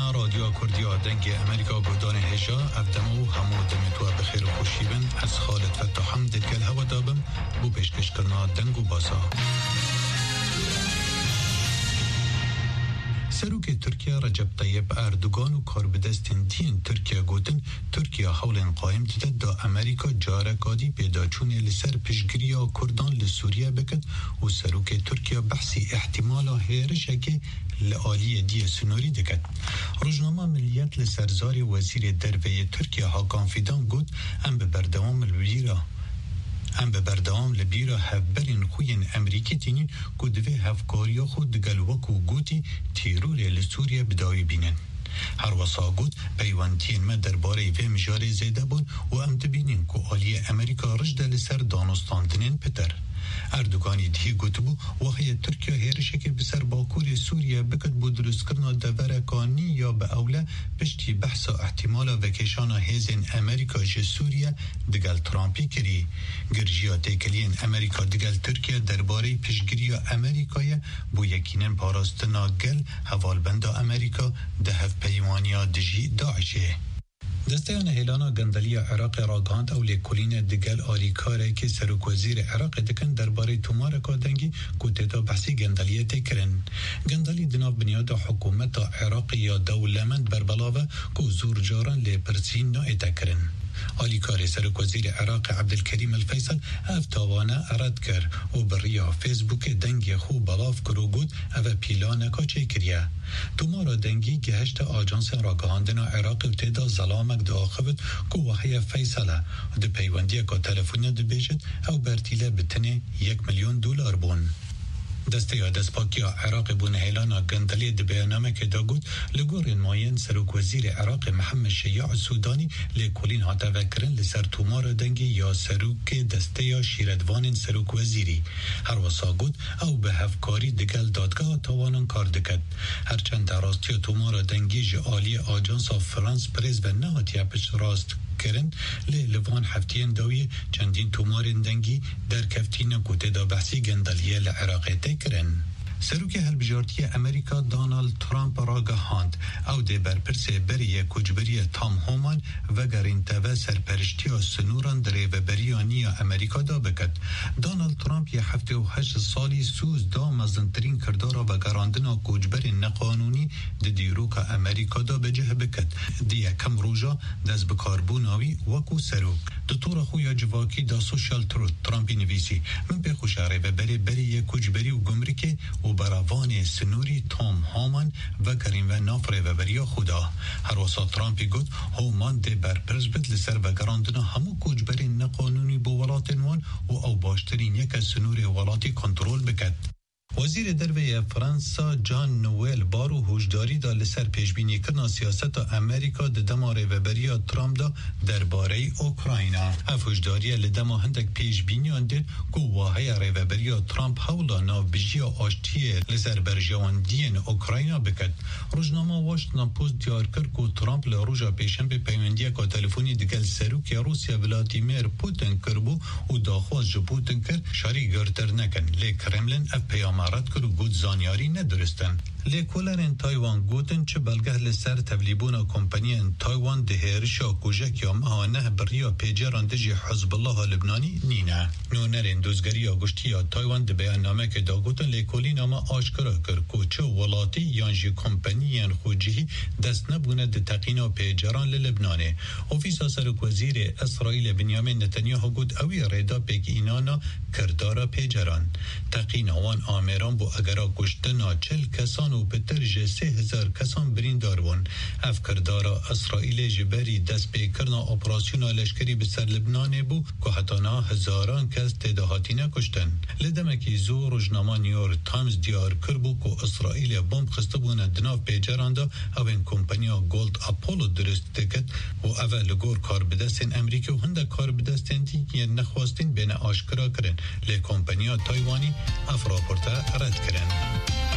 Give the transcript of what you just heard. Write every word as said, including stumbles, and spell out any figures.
بنا رادیو کردیا دنگ امریکا گودان هجا افدمو همو دمتوا بخیر و خوشیبن از خالد فتحم دلگل هوا دابم بو پیشکش کرنا دنگ و بازا. سروک ترکیه رجب طیب اردوگان و کاربدستین دین ترکیه گوتن ترکیه حول قایم دیده دا امریکا جارکادی پیدا چونه لسر پشگیری کردان لسوریه بکد و سروک ترکیه بحثی احتمالا هیرشه که لآلی دی سنوری دکد. روزنامه ملیت لسرزاری وزیر دروی ترکیه هاکان فیدان گوت ام به بردوام الویرا ام به بردوام لبیرا هفبرین خوین امریکی تینین که دوی هفکاریا خود دگل وکو گوتی تیرور لسوریه بداوی بینن. هر وصا گوت پیوانتین ما درباره و مجاره زیده بون و ام دبینین که آلی امریکا رجده لسر دانستاندنین پتر. اردوگانی دی گوتبو وحی ترکیه هیرشه که بسر باکور سوریه بکد بود درست کرنا دورکانی یا به اوله پشتی بحثا احتمالا وکشانا هیزن امریکا جه سوریه دگل ترامپی کری. گرجیا تکلین امریکا دگل ترکیه درباره پشگیری امریکای بو یکینن پاراستنا گل حوالبندا امریکا ده هف پیمانیا دجی داعشه. دستیان هیلانا گندلی عراق راگاند او لیکولین دگل آلیکاره که سروک وزیر عراق دکن درباره تومارکا دنگی کتتا بحثی گندلیه تکرن. گندلی دنا بنیاد حکومت عراق یا دولمند بربلاوه که زور جاران لیپرسین نای تکرن. آلیکار سروک وزیر عراق عبدالکریم الفیصل افتاوانه ارد کر و بریا فیسبوک دنگی خوب بلاف کرو گود او پیلانکا چه کریه. تومارا دنگی گهشت آجانس راگهاندنا عراق و تیدا ظلامک دا آخفت که وحی فیصله ده پیوندی که تلفونه ده بیشت او برتیله بتنه یک میلیون دلار بون. دسته یا دسپاکی عراق بون هیلانا گندلی ده بیانامه که دا گود لگور ماین سروک وزیر عراق محمد شیاع سودانی لیکولین ها توکرن لسر تومار دنگی یا سروک دسته یا شیردوان سروک وزیری. هر وصا گود او به هفکاری دگل دادگاه تاوانان کار دکد. هرچند در راستی تومار دنگی جعالی آجانس آف فرانس پریز به نهاتی اپش راست کرن لی لوان هفتین داوی چندین تومارین دنگی در کفتین کوته دا بحثی گندلیه لعراقه تکرن. سروک هلبجارتی امریکا دانالد ترامپ را گهاند او ده برپرس بری کجبری تام هومان و گرین توا سرپرشتی و سنوران دره و بریانی امریکا دا بکد. دانالد ترامپ یه هفته و هشت سالی سوز دا مزنترین کردارا و گراندنا کجبر نقانونی ده دیروکا امریکا دا بجه بکد. دیه کم روژا دست بکاربوناوی وکو سروک. دو طور خویا جواکی دا سوشال تروت ترامپی نویسی من به خوشاره و بری بری کجبری و گمرکه و براوان سنوری تام هامان و کریم و نافره و بریا خدا. هر وسا ترامپی گفت هامان ده برپرس بد لسر و گراندنا همو کجبری نقانونی بو ولاتنوان و او باشترین یک سنوری ولاتی کنترول بکد. وزیر دروی فرانسا جان نوئل بارو هوشداری دا لسر پیشبینی کرنا سیاست امریکا ده دما ریوبریا ترامپ دا درباره اوکراینا. اف هوشداری لدما هندک پیشبینی اندید که واهی ریوبریا ترامپ حولا ناوبیجی آشتی لسر برجواندین اوکراینا بکد. روزنامه واشنگتن پست دیار کرد که ترامپ لروجا پیشنبه پیوندی که تلفونی دگل سروک روسیا ولادیمیر پوتین کربو و داخواست جو پوتین کرد شاری گرتر نکن. لی کرملین اف پیام رد کرد و گود زانیاری ندرستن. لیکولرین تایوان گوتن چه بلگه لسر تولیبون کمپانی تایوان دهیرشا کوژک یا مهانه بریا پیجران دجی حزب الله لبنانی نینه. نونرین دوزگری آگوشتی یا تایوان ده بیان نامه که دا گوتن لیکولین اما آشکرا کرد که چه ولاتی یانجی کمپانی یان خوجهی دست نبونه ده تقینا پیجران لبنانه. اوفیسا سرک وزیر اسرائیل بنیامین نتانیاهو گوت اوی ریدا پیک اینانا کردارا پیجران. تقینا وان آمیران بو اگرا گشتنا چل کسان و بتر جه سه هزار کسان برین دارون. افکردارا اسرائیل جبری دست پیکرنا اپراسیون لشکری بسر لبنان بو که حتی نا هزاران کس تداهاتی نکشتن. لدمکی زو رجنما نیویورک تایمز دیار کربو که اسرائیل بمب خسته بونه دناف پیجران دا اوین کمپانیا گولد اپولو درست دکت و اول لگور کار بدستین امریکا و هنده کار بدستین دی نخواستین بین آشکرا کرن. لی کمپانیا تایوانی اف راپورتا رد کرن.